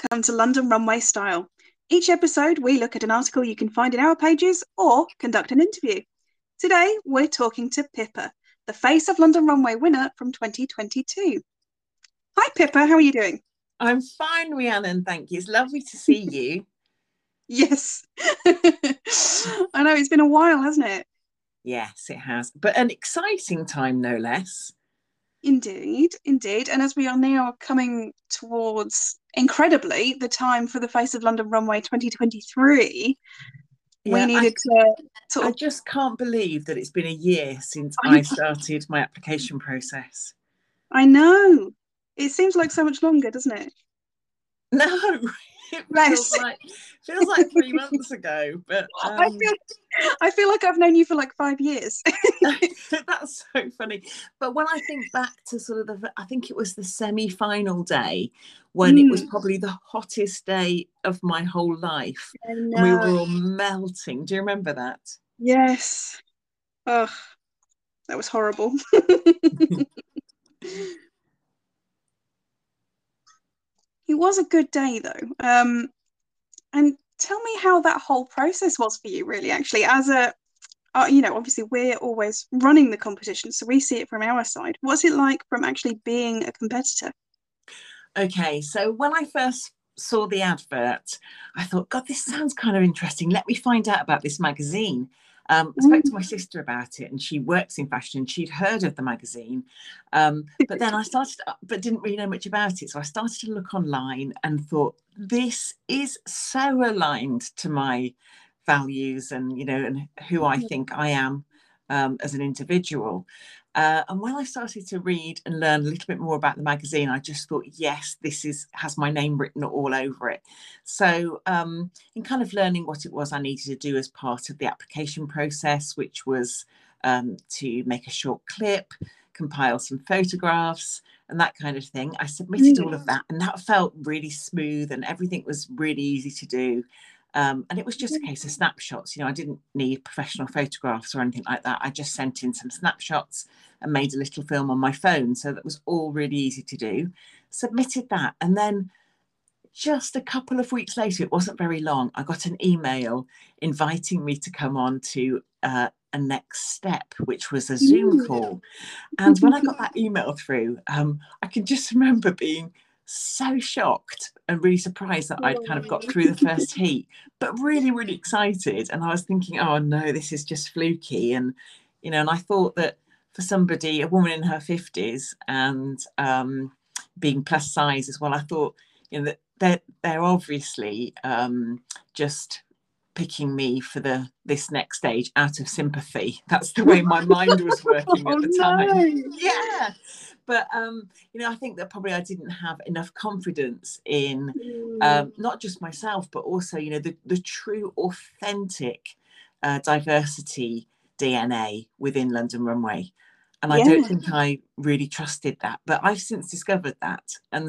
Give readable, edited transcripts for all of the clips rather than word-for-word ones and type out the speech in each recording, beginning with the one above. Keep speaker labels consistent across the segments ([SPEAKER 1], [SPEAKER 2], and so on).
[SPEAKER 1] welcome to London Runway Style. Each episode, we look at an article you can find in our pages or conduct an interview. Today, we're talking to Pippa, the Face of London Runway winner from 2022. Hi, Pippa, how are you doing?
[SPEAKER 2] I'm fine, Rhiannon, thank you. It's lovely to see you.
[SPEAKER 1] Yes. I know, it's been a while, hasn't it?
[SPEAKER 2] Yes, it has. But an exciting time, no less.
[SPEAKER 1] Indeed, indeed. And as we are now coming towards, incredibly, the time for the Face of London Runway 2023, we
[SPEAKER 2] Yeah, I,
[SPEAKER 1] needed to sort
[SPEAKER 2] I
[SPEAKER 1] of.
[SPEAKER 2] just can't believe that it's been a year since
[SPEAKER 1] I,
[SPEAKER 2] I started my application process.
[SPEAKER 1] I know. It seems like so much longer, doesn't it?
[SPEAKER 2] No, it
[SPEAKER 1] Yes.
[SPEAKER 2] feels like 3 months ago, but
[SPEAKER 1] I feel I feel like I've known you for like 5 years.
[SPEAKER 2] that's so funny. But when I think back to sort of I think it was the semi-final day when it was
[SPEAKER 1] Mm,
[SPEAKER 2] probably the hottest day of my whole life
[SPEAKER 1] I
[SPEAKER 2] and we
[SPEAKER 1] know.
[SPEAKER 2] were all melting. Do you remember that?
[SPEAKER 1] Yes. Oh, that was horrible. It was a good day though. And tell me how that whole process was for you, really, actually, as a obviously we're always running the competition, so we see it from our side. What's it like from actually being a competitor?
[SPEAKER 2] Okay, so when I first saw the advert, I thought, God, this sounds kind of interesting. Let me find out about this magazine. I spoke to my
[SPEAKER 1] Mm.
[SPEAKER 2] sister about it, and she works in fashion. And she'd heard of the magazine, but then I started, but didn't really know much about it. So I started to look online and thought, this is so aligned to my values and and who I think I am as an individual. And when I started to read and learn a little bit more about the magazine, I just thought, yes, has my name written all over it. So, in kind of learning what it was I needed to do as part of the application process, which was to make a short clip, compile some photographs, and that kind of thing, I submitted
[SPEAKER 1] Mm.
[SPEAKER 2] all of that, and that felt really smooth, and everything was really easy to do. And it was just a case of snapshots. I didn't need professional photographs or anything like that. I just sent in some snapshots and made a little film on my phone. So that was all really easy to do. Submitted that. And then just a couple of weeks later, it wasn't very long, I got an email inviting me to come on to a next step, which was a Zoom
[SPEAKER 1] Mm.
[SPEAKER 2] call. And when I got that email through, I can just remember being so shocked and really surprised that I'd kind of got through the first heat, but really, really excited. And I was thinking, oh no, this is just fluky. And I thought that for somebody, a woman in her 50s and being plus size as well, I thought, that they're obviously just picking me for this next stage out of sympathy. That's the way my mind was working
[SPEAKER 1] Oh
[SPEAKER 2] at the time.
[SPEAKER 1] no.
[SPEAKER 2] Yeah. But I think that probably I didn't have enough confidence in
[SPEAKER 1] Mm.
[SPEAKER 2] not just myself, but also, the true authentic diversity DNA within London Runway. And I don't
[SPEAKER 1] Yeah.
[SPEAKER 2] think I really trusted that. But I've since discovered that. And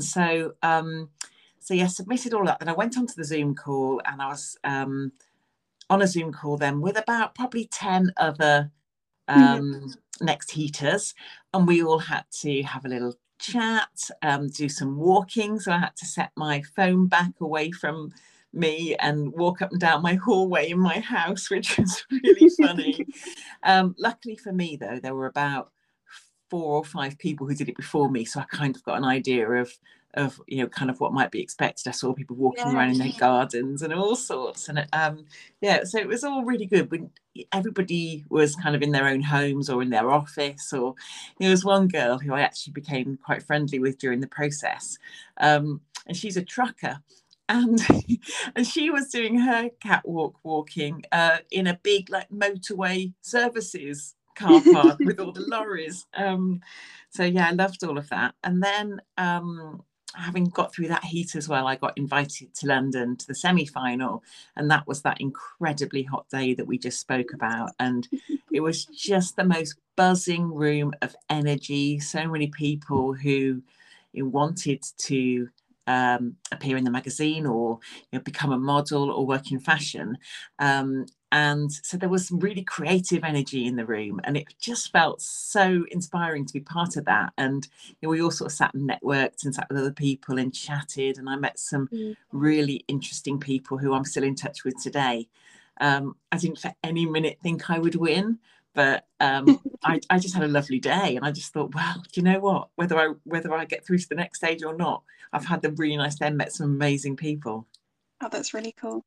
[SPEAKER 2] so yeah, submitted all that. Then I went onto the Zoom call, and I was on a Zoom call then with about probably 10 other
[SPEAKER 1] Mhm.
[SPEAKER 2] next heaters, and we all had to have a little chat, do some walking. So I had to set my phone back away from me and walk up and down my hallway in my house, which was really funny. Luckily for me, though, there were about 4 or 5 people who did it before me, so I kind of got an idea of kind of what might be expected. I saw people walking
[SPEAKER 1] Yeah.
[SPEAKER 2] around in their gardens and all sorts, and yeah, so it was all really good. When everybody was kind of in their own homes or in their office, or there was one girl who I actually became quite friendly with during the process, and she's a trucker. And and she was doing her catwalk walking in a big like motorway services car park with all the lorries. So yeah, I loved all of that. And then having got through that heat as well, I got invited to London to the semi-final, and that was that incredibly hot day that we just spoke about. And it was just the most buzzing room of energy. So many people who wanted to appear in the magazine, or become a model, or work in fashion. And so there was some really creative energy in the room, and it just felt so inspiring to be part of that. And we all sort of sat and networked and sat with other people and chatted, and I met some really interesting people who I'm still in touch with today. I didn't for any minute think I would win, but I just had a lovely day, and I just thought, well, do you know what? Whether I get through to the next stage or not, I've had a really nice day and met some amazing people.
[SPEAKER 1] Oh, that's really cool.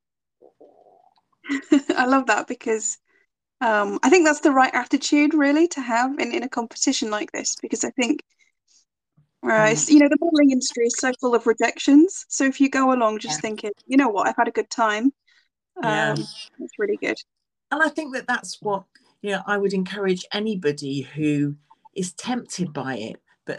[SPEAKER 1] I love that because I think that's the right attitude really to have in a competition like this, because I think the modeling industry is so full of rejections. So if you go along just
[SPEAKER 2] Yeah.
[SPEAKER 1] thinking, you know what, I've had a good time,
[SPEAKER 2] Yeah.
[SPEAKER 1] it's really good.
[SPEAKER 2] And I think that that's what I would encourage anybody who is tempted by it, but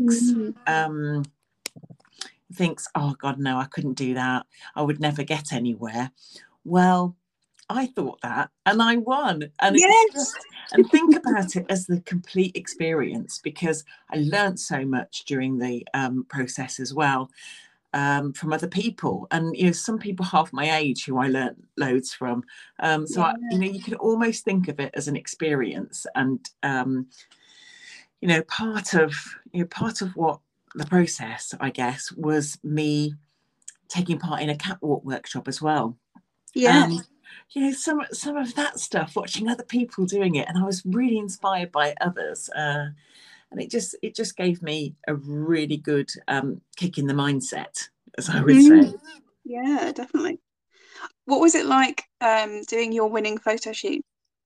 [SPEAKER 2] thinks, oh God, no, I couldn't do that. I would never get anywhere. Well, I thought that, and I won. And
[SPEAKER 1] Yes.
[SPEAKER 2] it's just, and think about it as the complete experience, because I learned so much during the process as well, from other people. And some people half my age who I learned loads from. You can almost think of it as an experience, and part of what the process, I guess, was me taking part in a catwalk workshop as well.
[SPEAKER 1] Yeah.
[SPEAKER 2] And some of that stuff, watching other people doing it, and I was really inspired by others, and it just gave me a really good kick in the mindset, as I would say.
[SPEAKER 1] Yeah, definitely. What was it like doing your winning photo shoot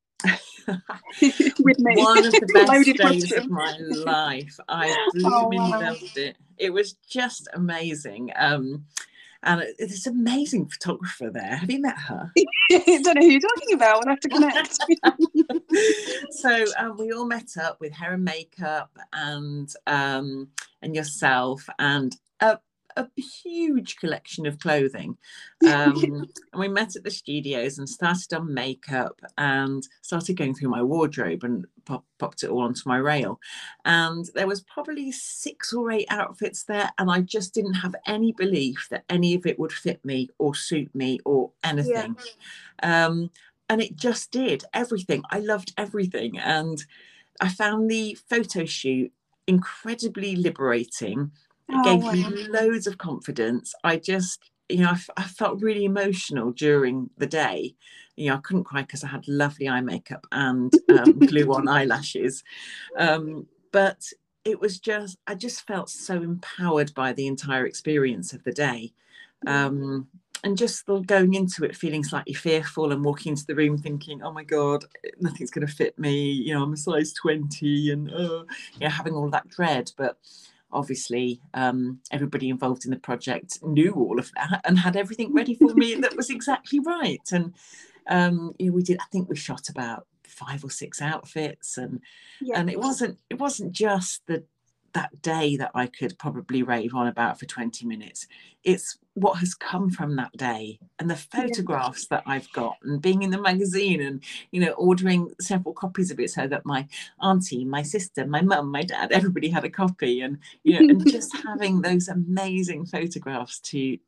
[SPEAKER 1] with me?
[SPEAKER 2] One of the best
[SPEAKER 1] Loaded
[SPEAKER 2] days
[SPEAKER 1] question.
[SPEAKER 2] of my life. I
[SPEAKER 1] Oh,
[SPEAKER 2] blooming
[SPEAKER 1] wow.
[SPEAKER 2] loved it. It was just amazing. And it's an amazing photographer there. Have you met her?
[SPEAKER 1] I don't know who you're talking about. We'll have to connect.
[SPEAKER 2] So we all met up with hair and makeup, and yourself, and a huge collection of clothing. And we met at the studios and started on makeup and started going through my wardrobe and popped it all onto my rail. And there was probably 6 or 8 outfits there, and I just didn't have any belief that any of it would fit me or suit me or anything. And it just did everything. I loved everything. And I found the photo shoot incredibly liberating. It
[SPEAKER 1] Oh,
[SPEAKER 2] gave
[SPEAKER 1] wow.
[SPEAKER 2] me loads of confidence. I just, I felt really emotional during the day. I couldn't cry because I had lovely eye makeup and glue on eyelashes. But it was I just felt so empowered by the entire experience of the day. And just going into it feeling slightly fearful, and walking into the room thinking, oh my God, nothing's going to fit me. I'm a size 20, and having all that dread. But obviously, everybody involved in the project knew all of that and had everything ready for me that was exactly right. And we did. I think we shot about 5 or 6 outfits, and it wasn't just that day that I could probably rave on about for 20 minutes. It's what has come from that day, and the photographs that I've got, and being in the magazine, and ordering several copies of it so that my auntie, my sister, my mum, my dad, everybody had a copy. And and just having those amazing photographs to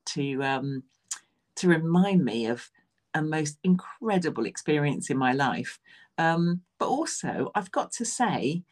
[SPEAKER 2] remind me of a most incredible experience in my life. But also, I've got to say,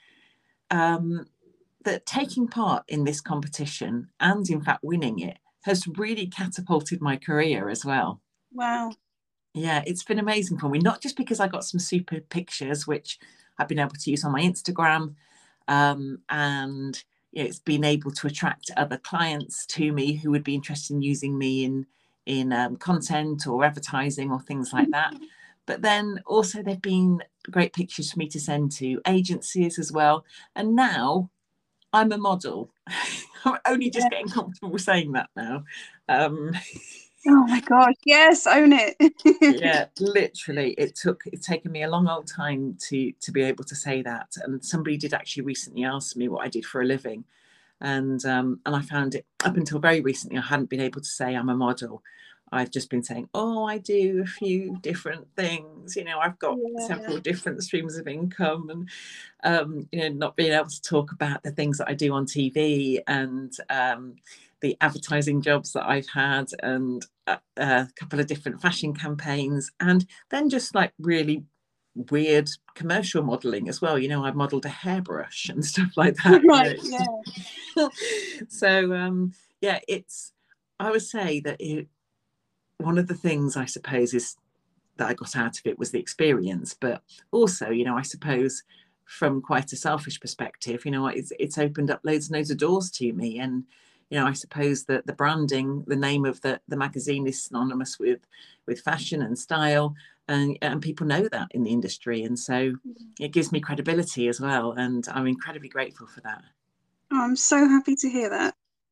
[SPEAKER 2] that taking part in this competition, and in fact winning it, has really catapulted my career as well.
[SPEAKER 1] Wow.
[SPEAKER 2] Yeah, it's been amazing for me, not just because I got some super pictures, which I've been able to use on my Instagram, and it's been able to attract other clients to me who would be interested in using me in content or advertising or things like that. But then also there've been great pictures for me to send to agencies as well. And now I'm a model. I'm only just getting comfortable saying that now.
[SPEAKER 1] Oh my gosh, yes, own it.
[SPEAKER 2] Yeah, literally, it's taken me a long old time to be able to say that. And somebody did actually recently ask me what I did for a living, and I found it, up until very recently, I hadn't been able to say I'm a model. I've just been saying, oh, I do a few different things. I've got several different streams of income, and not being able to talk about the things that I do on TV, and the advertising jobs that I've had, and a couple of different fashion campaigns, and then just like really weird commercial modeling as well. I modeled a hairbrush and stuff like that.
[SPEAKER 1] Right, yeah.
[SPEAKER 2] So yeah, I would say that one of the things I suppose is that I got out of it was the experience, but also, I suppose from quite a selfish perspective, it's opened up loads and loads of doors to me. And I suppose that the branding, the name of the magazine is synonymous with fashion and style, and people know that in the industry, and so it gives me credibility as well, and I'm incredibly grateful for that.
[SPEAKER 1] Oh, I'm so happy to hear that.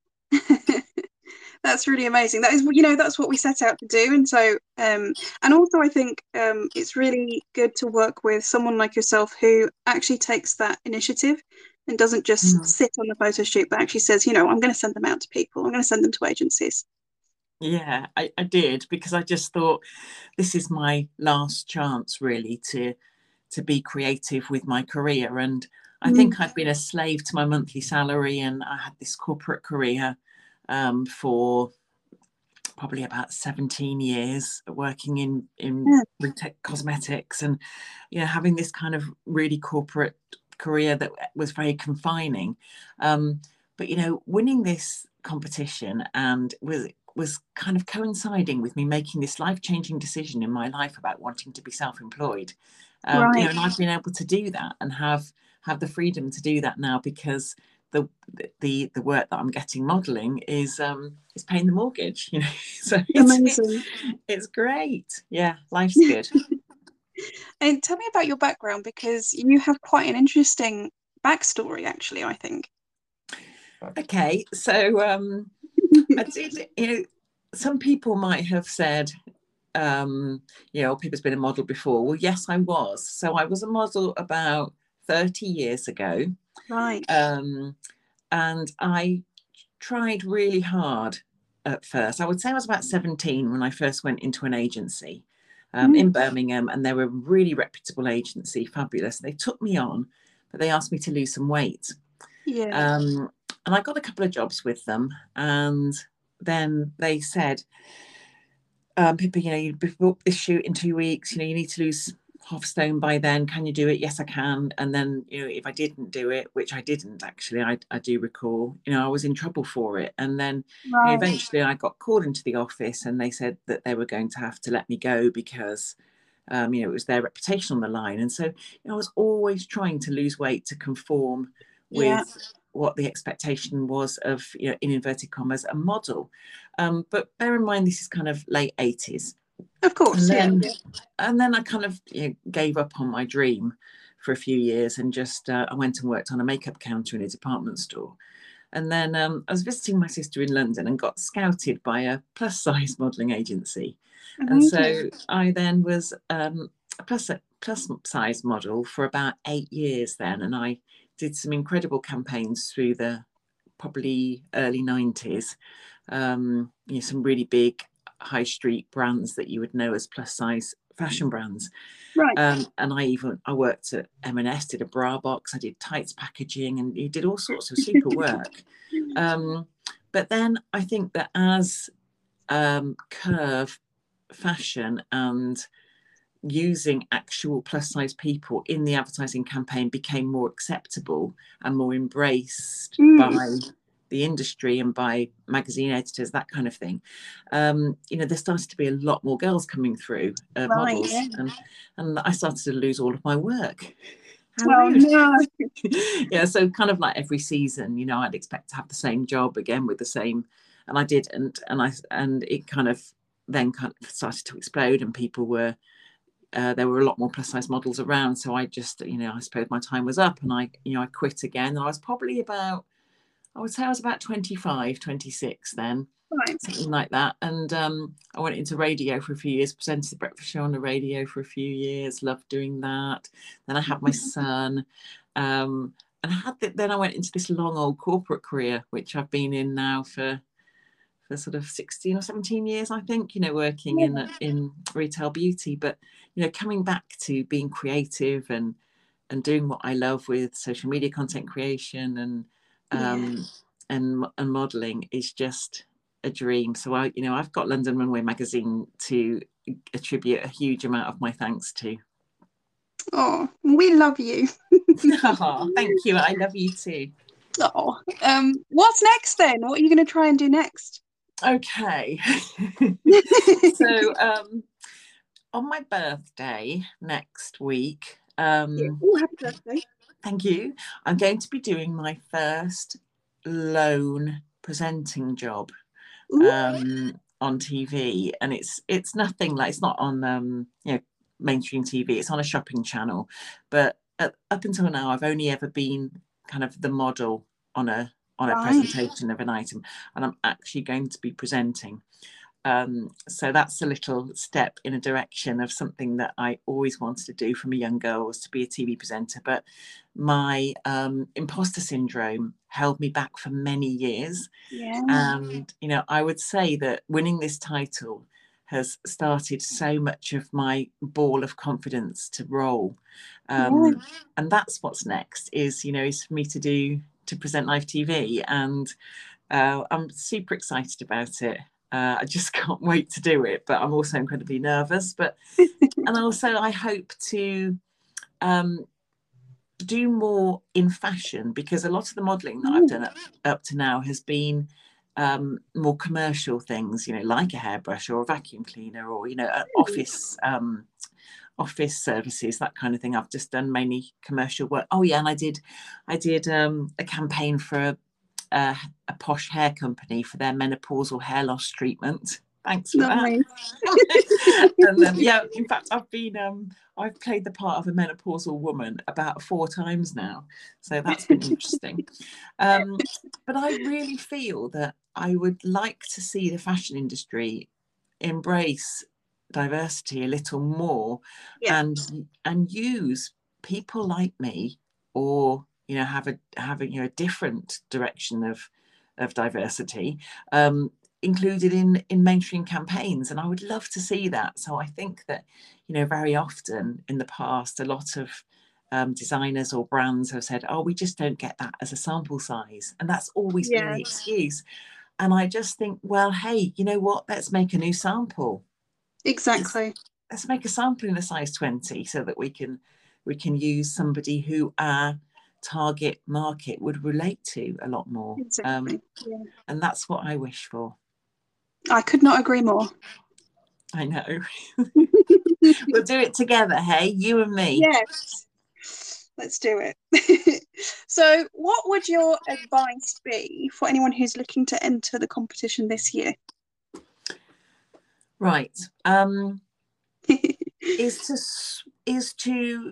[SPEAKER 1] That's really amazing. That is, that's what we set out to do. And so, and also I think it's really good to work with someone like yourself who actually takes that initiative and doesn't just sit on the photo shoot, but actually says, I'm going to send them out to people. I'm going to send them to agencies.
[SPEAKER 2] Yeah, I did, because I just thought this is my last chance really to be creative with my career. And I think I'd been a slave to my monthly salary, and I had this corporate career for probably about 17 years, working in retail cosmetics, and having this kind of really corporate career that was very confining. But winning this competition and was kind of coinciding with me making this life-changing decision in my life about wanting to be self-employed.
[SPEAKER 1] Right.
[SPEAKER 2] And I've been able to do that and have the freedom to do that now, because the work that I'm getting modeling is paying the mortgage, so
[SPEAKER 1] Amazing.
[SPEAKER 2] it's great. Yeah, life's good.
[SPEAKER 1] And tell me about your background, because you have quite an interesting backstory, actually, I think.
[SPEAKER 2] Okay, so I did, some people might have said, people's been a model before. Well, yes, I was. So I was a model about 30 years ago.
[SPEAKER 1] Right.
[SPEAKER 2] And I tried really hard at first. I would say I was about 17 when I first went into an agency in Birmingham, and they were a really reputable agency, fabulous. They took me on, but they asked me to lose some weight.
[SPEAKER 1] Yeah.
[SPEAKER 2] And I got a couple of jobs with them, and then they said, Pippa, you booked this shoot in 2 weeks, you need to lose half a stone by then. Can you do it? Yes, I can. And then, if I didn't do it, which I didn't actually, I do recall, I was in trouble for it. And then
[SPEAKER 1] Right.
[SPEAKER 2] eventually I got called into the office, and they said that they were going to have to let me go because, it was their reputation on the line. And so I was always trying to lose weight to conform
[SPEAKER 1] Yeah.
[SPEAKER 2] with what the expectation was of, in inverted commas, a model. But bear in mind, this is kind of late 80s.
[SPEAKER 1] Of course.
[SPEAKER 2] And then I kind of gave up on my dream for a few years, and just I went and worked on a makeup counter in a department store. And then I was visiting my sister in London and got scouted by a plus size modelling agency. And
[SPEAKER 1] Amazing.
[SPEAKER 2] so I then was a plus size model for about 8 years then. And I did some incredible campaigns through the probably early 90s. Some really big high street brands that you would know as plus size fashion brands.
[SPEAKER 1] Right.
[SPEAKER 2] And I worked at M&S, did a bra box, I did tights packaging, and you did all sorts of super work. But then I think that as curve fashion and using actual plus size people in the advertising campaign became more acceptable and more embraced by the industry and by magazine editors, that kind of thing. There started to be a lot more girls coming through, models, and I started to lose all of my work. How rude.
[SPEAKER 1] No.
[SPEAKER 2] Yeah, so kind of like every season, I'd expect to have the same job again with the same, and I didn't, and it kind of then kind of started to explode, and people were there were a lot more plus size models around. So I just, I suppose my time was up, and I quit again. And I was probably I would say I was about 25, 26 then,
[SPEAKER 1] Right.
[SPEAKER 2] something like that. And I went into radio for a few years, presented the breakfast show on the radio for a few years, loved doing that. Then I had my son. And then I went into this long old corporate career, which I've been in now for sort of 16 or 17 years, I think, working in retail beauty. But, coming back to being creative and doing what I love with social media content creation and and modelling is just a dream. So I've got London Runway magazine to attribute a huge amount of my thanks to.
[SPEAKER 1] Oh, we love you.
[SPEAKER 2] Oh, thank you. I love you too.
[SPEAKER 1] Oh, what's next then? What are you going to try and do next?
[SPEAKER 2] Okay. So on my birthday next week,
[SPEAKER 1] Yeah. Oh, happy birthday.
[SPEAKER 2] thank you. I'm going to be doing my first lone presenting job on TV, and it's nothing like, it's not on mainstream TV. It's on a shopping channel, but up until now, I've only ever been kind of the model on a presentation of an item, and I'm actually going to be presenting. So that's a little step in a direction of something that I always wanted to do from a young girl, was to be a TV presenter. But my imposter syndrome held me back for many years.
[SPEAKER 1] Yeah.
[SPEAKER 2] And, I would say that winning this title has started so much of my ball of confidence to roll. And that's what's next is for me to present live TV. And I'm super excited about it. I just can't wait to do it, but I'm also incredibly nervous. And also I hope to do more in fashion, because a lot of the modelling that I've done up to now has been more commercial things, like a hairbrush or a vacuum cleaner, or office services, that kind of thing. I've just done mainly commercial work. Oh yeah, and I did a campaign for a posh hair company for their menopausal hair loss treatment. Thanks for that. And then, in fact, I've played the part of a menopausal woman about 4 times now, so that's been interesting. But I really feel that I would like to see the fashion industry embrace diversity a little more, and use people like me, or have a different direction of diversity included in mainstream campaigns. And I would love to see that. So I think that very often in the past, a lot of designers or brands have said, oh, we just don't get that as a sample size, and that's always been the excuse. And I just think, well, hey, you know what, let's make a new sample.
[SPEAKER 1] Exactly.
[SPEAKER 2] Let's make a sample in a size 20, so that we can use somebody who our target market would relate to a lot more.
[SPEAKER 1] Exactly.
[SPEAKER 2] And that's what I wish for.
[SPEAKER 1] I could not agree more.
[SPEAKER 2] I know. We'll do it together, hey, you and me.
[SPEAKER 1] Yes, let's do it. So what would your advice be for anyone who's looking to enter the competition this year?
[SPEAKER 2] Right. is to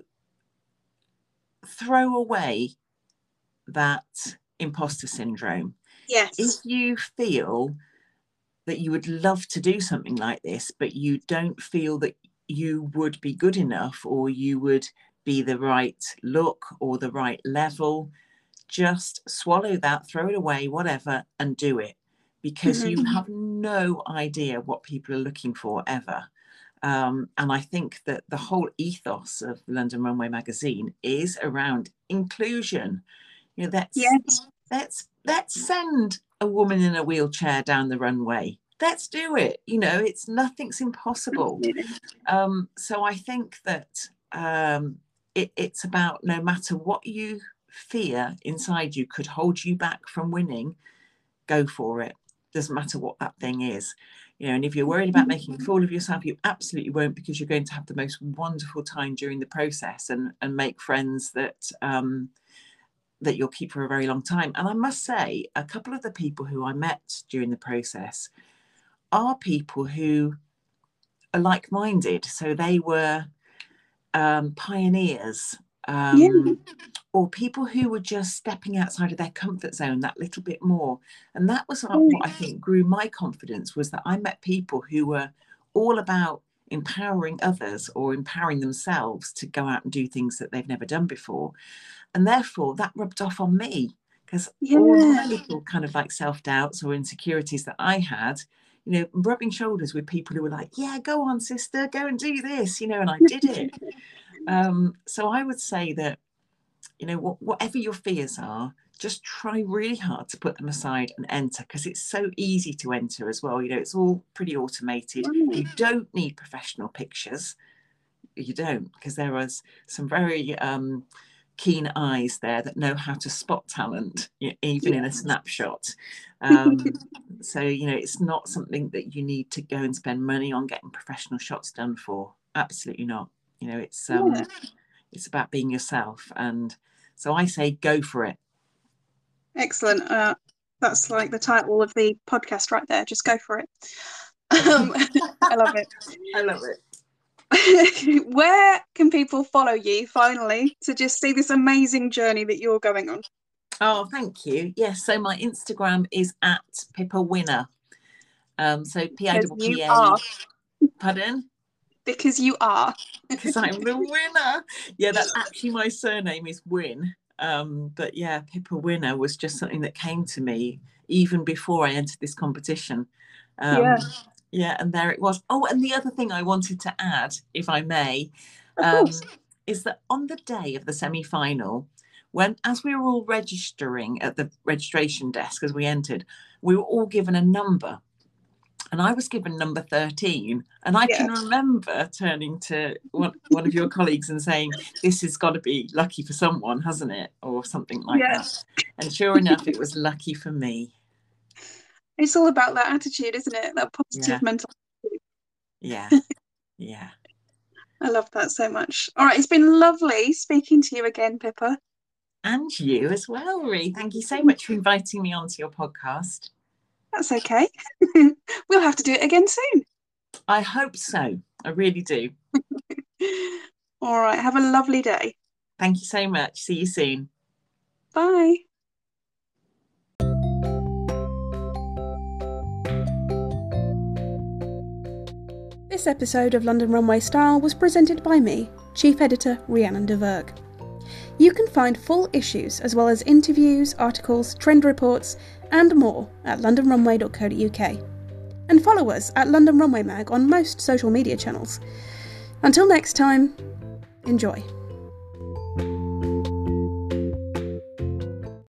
[SPEAKER 2] throw away that imposter syndrome.
[SPEAKER 1] Yes.
[SPEAKER 2] If you feel that you would love to do something like this, but you don't feel that you would be good enough, or you would be the right look or the right level, just swallow that, throw it away, whatever, and do it, because you have no idea what people are looking for ever. And I think that the whole ethos of London Runway magazine is around inclusion. Let's send a woman in a wheelchair down the runway. Let's do it. Nothing's impossible. So I think that it's about, no matter what you fear inside you could hold you back from winning, go for it. Doesn't matter what that thing is. And if you're worried about making a fool of yourself, you absolutely won't, because you're going to have the most wonderful time during the process, and make friends that you'll keep for a very long time. And I must say, a couple of the people who I met during the process are people who are like-minded. So they were pioneers, or people who were just stepping outside of their comfort zone that little bit more. And that was what I think grew my confidence, was that I met people who were all about empowering others, or empowering themselves to go out and do things that they've never done before. And therefore that rubbed off on me, because all my little kind of like self-doubts or insecurities that I had, rubbing shoulders with people who were like, yeah, go on, sister, go and do this, and I did it. So I would say that, whatever your fears are, just try really hard to put them aside and enter, because it's so easy to enter as well. It's all pretty automated. You don't need professional pictures. You don't, because there are some very keen eyes there that know how to spot talent, even in a snapshot. So, it's not something that you need to go and spend money on getting professional shots done for. Absolutely not. It's about being yourself. And so I say go for it.
[SPEAKER 1] Excellent. That's like the title of the podcast right there. Just go for it. I love it.
[SPEAKER 2] I love it.
[SPEAKER 1] Where can people follow you finally to just see this amazing journey that you're going on?
[SPEAKER 2] Oh, thank you. Yes, so my Instagram is at Pippa Winner. So P-I-P-P-A. Pardon?
[SPEAKER 1] Because you are.
[SPEAKER 2] Because I'm the winner. Yeah, that's actually my surname is Wynn. But yeah, Pippa Winner was just something that came to me even before I entered this competition. Yeah, and there it was. Oh, and the other thing I wanted to add, if I may, is that on the day of the semi-final, as we were all registering at the registration desk as we entered, we were all given a number. And I was given number 13. And I can remember turning to one of your colleagues and saying, this has got to be lucky for someone, hasn't it? Or something like that. And sure enough, it was lucky for me.
[SPEAKER 1] It's all about that attitude, isn't it? That positive mental attitude.
[SPEAKER 2] Yeah.
[SPEAKER 1] I love that so much. All right, it's been lovely speaking to you again, Pippa.
[SPEAKER 2] And you as well, Ree. Thank you so much for inviting me onto your podcast.
[SPEAKER 1] That's okay. We'll have to do it again soon.
[SPEAKER 2] I hope so. I really do.
[SPEAKER 1] All right, have a lovely day.
[SPEAKER 2] Thank you so much. See you soon.
[SPEAKER 1] Bye. This episode of London Runway Style was presented by me, Chief Editor Rhiannon de Verg. You can find full issues as well as interviews, articles, trend reports and more at londonrunway.co.uk. And follow us at London Runway Mag on most social media channels. Until next time, enjoy.